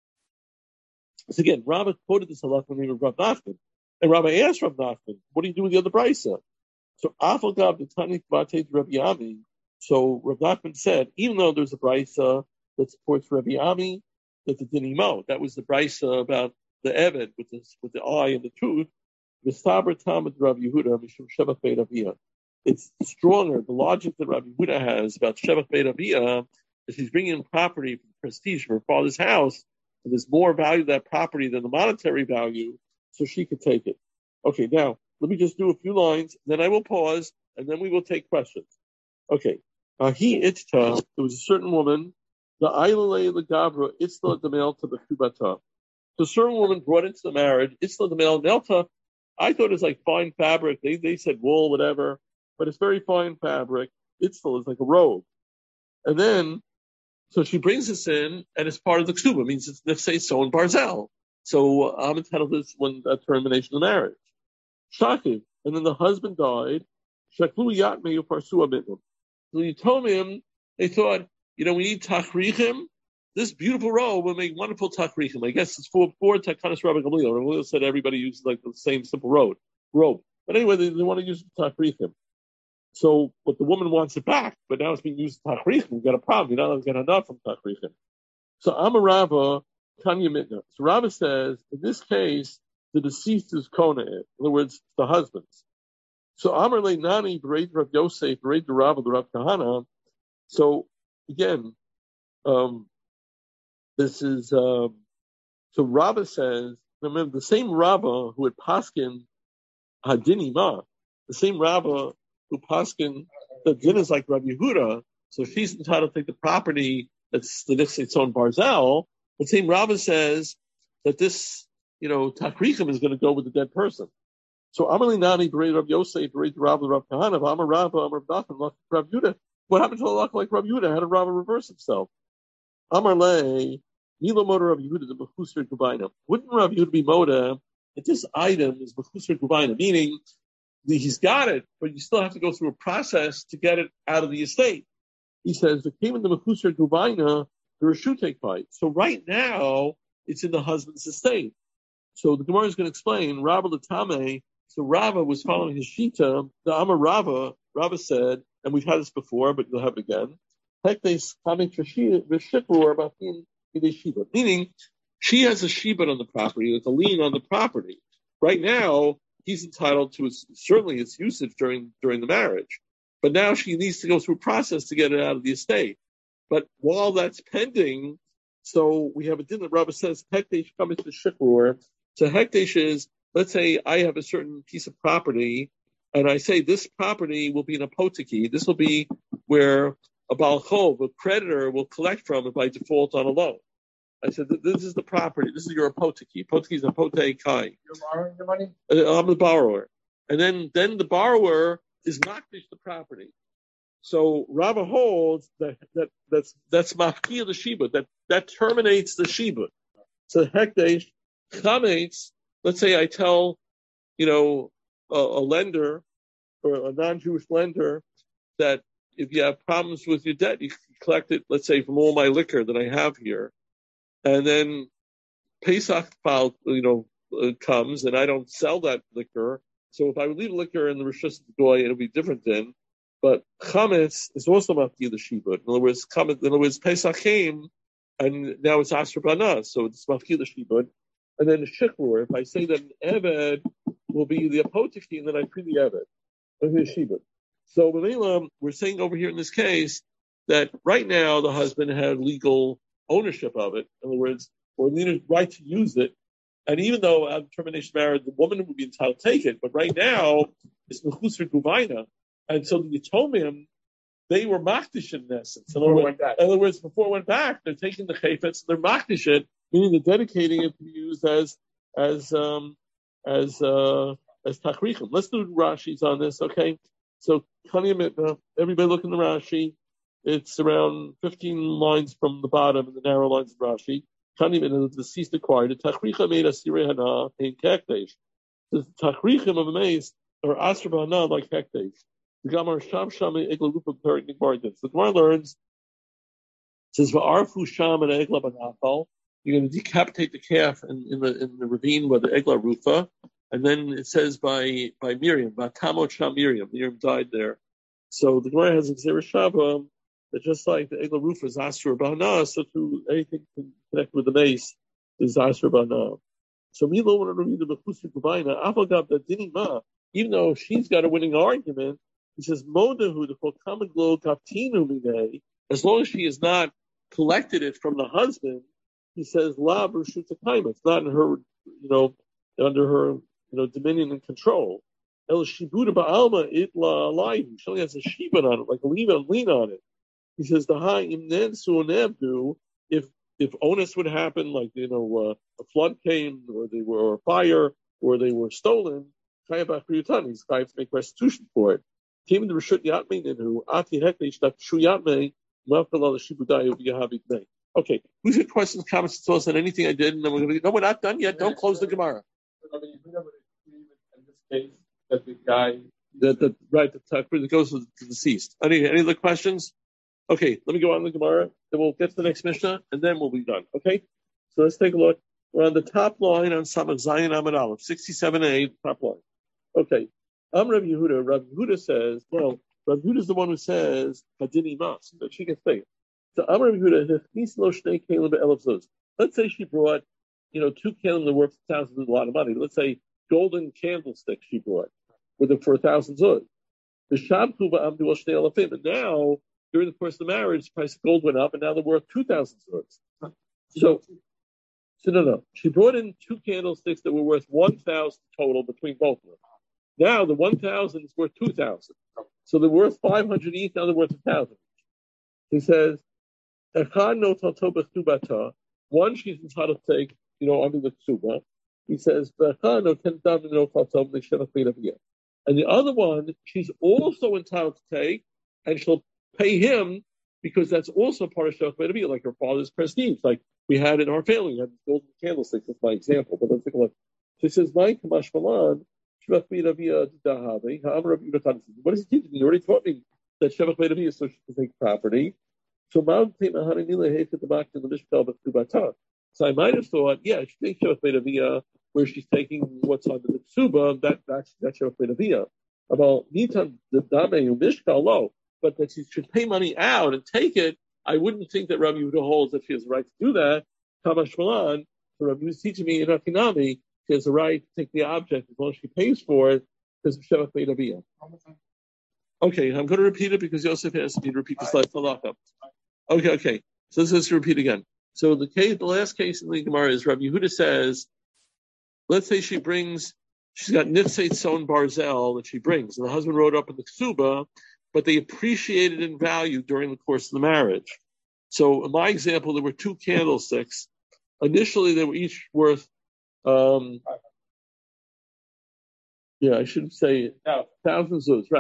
so again, Rava quoted this halacha in the name of Rav Nachman. And Rabbi asked Rav Nachman, what do you do with the other brisa? So Afagav the Tani Kvate Rabbi Ami. So Rav Nachman said, even though there's a brisa that supports Rabbi Ami, that the dinimo, that was the brisa about the Eved with the with the eye and the tooth, the Saber Talmud Rav Yehuda Mishum Shevach Beit Aviyah. It's stronger. The logic that Rav Yehuda has about Shevach Beit Aviyah is he's bringing in property for prestige for her father's house, and there's more value to that property than the monetary value. So she could take it. Okay, now, let me just do a few lines, then I will pause, and then we will take questions. Okay. Uh, he itcha, there was a certain woman, the Ailale the Gavra, Itzla the male to the Kubata. So a certain woman brought into the marriage, Itzla the male, Nelta, I thought it was like fine fabric. They they said wool, whatever, but it's very fine fabric. Itzla is like a robe. And then, so she brings this in, and it's part of the Ksuba, it means it's, let's say, so in Barzel. So I'm entitled to this when uh, termination of marriage. Shakiv, and then the husband died. Shaklu yat me uparsua mitnum. So you told him, they thought, you know, we need tachrichim. This beautiful robe will make wonderful tachrichim. I guess it's for four takanas Rabbi Gamliel. Rabbi Gamliel said everybody uses like the same simple robe. robe. But anyway, they, they want to use it for tachrichim. So, but the woman wants it back, but now it's being used for tachrichim. We've got a problem. You're not going to get enough from tachrichim. So Amarava, Kanya Mitna. So Rava says, in this case, the deceased is Kona. In other words, the husband's. So Amar Le Nani, Bereit Rav Yosef, Bereit Rava, the Rav Kahana. So again, um, this is, um, so Rava says, remember the same Rava who had Paskin Hadini Ma, the same Rava who Paskin, the din is like Rav Yehuda, so she's entitled to take the property that's the next its own Barzel. The same Rava says that this, you know, Takrichim is going to go with the dead person. So Amalei Nani, Bereit Rav Yosef, Bereit Rav Rav Kahana, Amar Rava, Amar Nachman, Rav Yehuda. What happened to a luck like Rav Yehuda? How did Rava reverse himself? Amar Le, Milo Moda Rav Yehuda, the Mechusar Gubaina. Wouldn't Rav Yehuda be Moda that this item is Mechusar Gubaina, meaning he's got it, but you still have to go through a process to get it out of the estate. He says, it came in the Mechusar Gubaina, the Reshutei fight. So right now, it's in the husband's estate. So the Gemara is going to explain, Rava Latame, so Rava was following his Shita, the Amar Rava, Rava said, and we've had this before, but you'll have it again, meaning she has a shibud on the property, like a lien on the property. Right now, he's entitled to its, certainly its usage during during the marriage, but now she needs to go through a process to get it out of the estate. But while that's pending, so we have a din that Rava says, Hekdesh comes to Shikrur. So Hekdesh is, let's say I have a certain piece of property, and I say this property will be an apoteki. This will be where a balchov, a creditor, will collect from if I default on a loan. I said, this is the property. This is your apoteki. Apoteki is apotei kai. You're borrowing the money? I'm the borrower. And then, then the borrower is makdish the property. so Rava holds that that that's that's mafkia the shibud, that that terminates the shibud. So hekdesh chametz. Let's say I tell you know a, a lender or a non-Jewish lender that if you have problems with your debt, you collect it. Let's say from all my liquor that I have here, and then Pesach you know uh, comes and I don't sell that liquor. So if I would leave liquor in the Rishus Goy, it'll be different then. But chametz is also mafkia the shibud. In other words, chametz, in other words, Pesach came, and now it's asher bana, so it's mafkia the shibud. And then the shikur, if I say that an eved will be the apotiki, and then I free the eved, the shibud. So we're saying over here in this case that right now the husband had legal ownership of it. In other words, or the right to use it. And even though at termination marriage, the woman would be entitled to take it, but right now it's mechusar guvaina, and so the Yatomim, they were makdish in essence. In other, words, in other words, before it went back, they're taking the chayfetz and they're makdish it, meaning they're dedicating it to be used as as um, as uh, as tachrichim. Let's do Rashi's on this, okay? So everybody look in the Rashi. It's around fifteen lines from the bottom in the narrow lines of Rashi. The deceased acquired. The tachricha made a sirei hana in kekdesh. The tachrichim of a mace are asher b'hana like kekdesh. The Gemara sham sham egla rupa perik nigmardin. The Gemara learns says va'arfu sham and egla b'nachal. You're going to decapitate the calf in, in the in the ravine by the egla rufa, and then it says by by Miriam v'tamot sham Miriam. Miriam died there. So the Gemara has a gzera shava. That just like the Egla roof is Asher Bana, so to anything connected with the mace is Asher Bana. So Milo wanted to read the Mechusar Guvaina, Afagab that Dinima, even though she's got a winning argument, he says Modahu the Fokamaglo Kaptinu Mine, as long as she has not collected it from the husband, he says La Brushutakaima. It's not in her, you know, under her, you know, dominion and control. El Shibuda Ba'alma Itla Alaihu. She only has a shibud on it, like a lean on lean on it. He says the high imnensu if if onus would happen, like you know uh, a flood came, or they were or a fire, or they were stolen, chayav achriyutan. He's chayav to make restitution for it. Came in the reshut yatmei ninu ati hekdesh that shu yatmei mafkalal shibudayu v'yahavik. Okay, who's got questions, comments, to us on anything I did, and then we're going to no, we're not done yet. Don't close the Gemara. I mean, you never in this case that the guy that the right the that goes to the deceased. Any any other questions? Okay, let me go on the Gemara, then we'll get to the next Mishnah, and then we'll be done. Okay? So let's take a look. We're on the top line on Samach Zayin Amud Aleph, sixty-seven A, top line. Okay. I'm Rabbi Yehuda. Rabbi Yehuda says, well, Rabbi Yehuda is the one who says, Hadini Mas, that she can say it. So I'm Rabbi Yehuda, let's say she brought, you know, two kalim that worth thousands of a lot of money. Let's say golden candlesticks she brought with it for a thousand zuz. The Shabku Ba'amdu Al Shnei Alafim, and now, during the course of the marriage, the price of gold went up, and now they're worth two thousand swords. So, so no, no. She brought in two candlesticks that were worth one thousand total between both of them. Now the one thousand is worth two thousand. So they're worth five hundred each. Now they're worth a thousand. He says, one she's entitled to take, you know, under the ksuba. He says, and the other one she's also entitled to take, and she'll pay him because that's also part of Shevach Beit Aviyah, like her father's prestige, like we had in our family. We had golden candlesticks. That's my example. But let's take a look. So he says, "My Kamash Malan, Shevach Beit Aviyah Dahave." What is he teaching me? He already taught me that Shevach Beit Aviyah is so she can take property. So So I might have thought, yeah, she takes Shevach Beit Aviyah where she's taking what's under the ksuba. That that's that's Shevach Beit Aviyah. About Nitan the Dame Mishkal Lo. But that she should pay money out and take it, I wouldn't think that Rabbi Yehuda holds that she has the right to do that. Kamash Malan, so Rabbi Yehuda is teaching me in Akinami, she has the right to take the object as long as she pays for it because of Shevach Beit Aviyah. Okay, I'm going to repeat it because Yosef asked me to repeat the slide. Okay, okay. So let's just repeat again. So the case, the last case in the Gemara is Rabbi Yehuda says, let's say she brings, she's got Nifseit Son Barzel that she brings, and the husband wrote up in the Ksuba, but they appreciated in value during the course of the marriage. So in my example, there were two candlesticks. Initially, they were each worth, um, yeah, I shouldn't say no. thousands of, right.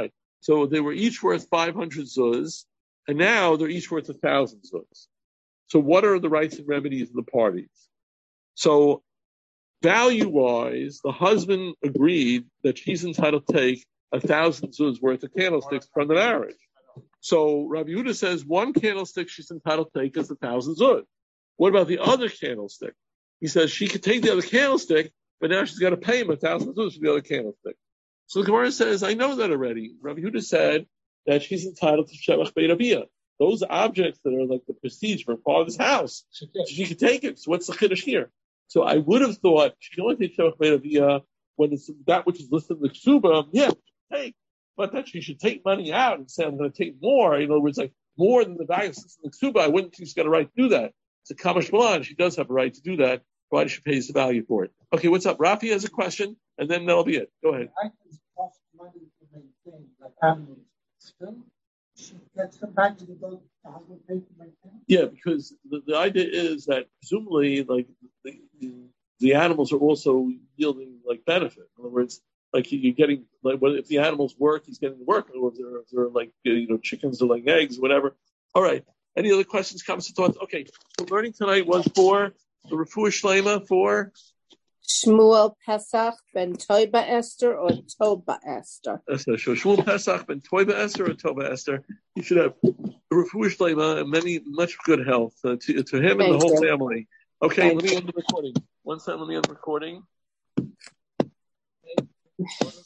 So they were each worth five hundred zuz, and now they're each worth one thousand zuz. So what are the rights and remedies of the parties? So value-wise, the husband agreed that she's entitled to take a thousand zuz worth of candlesticks from the marriage. So Rabbi Yehuda says one candlestick she's entitled to take is a thousand zuz. What about the other candlestick? He says she could take the other candlestick, but now she's got to pay him a thousand zuz for the other candlestick. So the Gemara says, I know that already. Rabbi Yehuda said that she's entitled to Shevach Beit Aviyah. Those objects that are like the prestige for her father's house, so she could take it. So what's the chiddush here? So I would have thought she can only take Shevach Beit Aviyah when it's that which is listed in the ksuba. Yeah, take, but that she should take money out and say I'm going to take more. In other words, like more than the value of the ksuba. I wouldn't think she's got a right to do that. It's a kamash malan. She does have a right to do that, provided she pays the value for it. Okay, what's up? Rafi has a question, and then that'll be it. Go ahead. I can cost money to maintain, like animals. Still, she gets them back to the boat. The husband pays to maintain. Yeah, because the, the idea is that presumably, like the, the, the animals are also yielding like benefit. In other words, like you're getting like when if the animals work, he's getting the work. Or if they're, if they're like you know chickens or like eggs, whatever. All right. Any other questions, comments, and thoughts? Okay. So learning tonight was for the Refuah Shlema for Shmuel Pesach ben Toiba Esther or Toba Esther. So Shmuel Pesach ben Toiba Esther or Toba Esther. You should have Refuah Shlema and many much good health uh, to, to him and Thank the whole you. family. Okay, Thank let me you. end the recording. One second, let me end the recording.